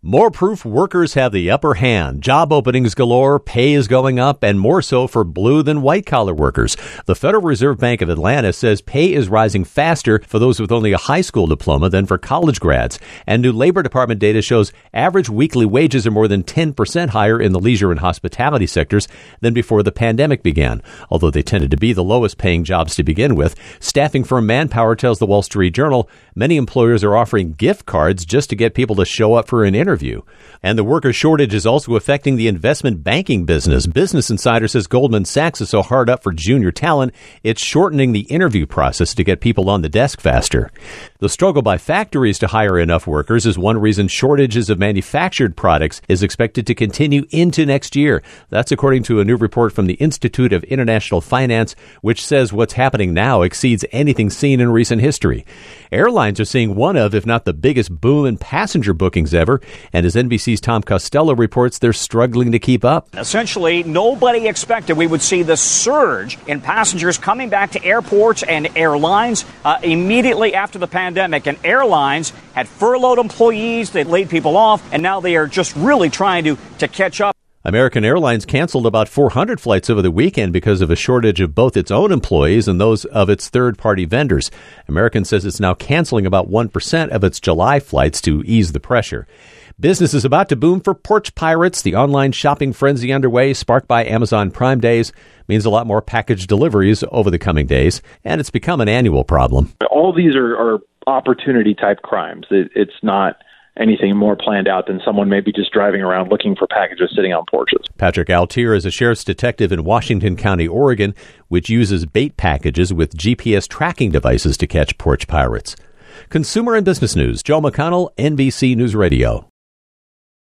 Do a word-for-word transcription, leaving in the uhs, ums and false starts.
More proof workers have the upper hand. Job openings galore, pay is going up, and more so for blue than white-collar workers. The Federal Reserve Bank of Atlanta says pay is rising faster for those with only a high school diploma than for college grads. And new Labor Department data shows average weekly wages are more than ten percent higher in the leisure and hospitality sectors than before the pandemic began. Although they tended to be the lowest-paying jobs to begin with, staffing firm Manpower tells the Wall Street Journal many employers are offering gift cards just to get people to show up for an interview. View. And the worker shortage is also affecting the investment banking business. Business Insider says Goldman Sachs is so hard up for junior talent, it's shortening the interview process to get people on the desk faster. The struggle by factories to hire enough workers is one reason shortages of manufactured products is expected to continue into next year. That's according to a new report from the Institute of International Finance, which says what's happening now exceeds anything seen in recent history. Airlines are seeing one of, if not the biggest boom in passenger bookings ever. And as N B C's Tom Costello reports, they're struggling to keep up. Essentially, nobody expected we would see the surge in passengers coming back to airports and airlines uh, immediately after the pandemic. And airlines had furloughed employees, they laid people off, and now they are just really trying to, to catch up. American Airlines canceled about four hundred flights over the weekend because of a shortage of both its own employees and those of its third-party vendors. American says it's now canceling about one percent of its July flights to ease the pressure. Business is about to boom for Porch Pirates. The online shopping frenzy underway, sparked by Amazon Prime Days, means a lot more package deliveries over the coming days, and it's become an annual problem. All these are, are opportunity-type crimes. It, it's not anything more planned out than someone maybe just driving around looking for packages sitting on porches. Patrick Altier is a sheriff's detective in Washington County, Oregon, which uses bait packages with G P S tracking devices to catch porch pirates. Consumer and business news. Joe McConnell, N B C News Radio.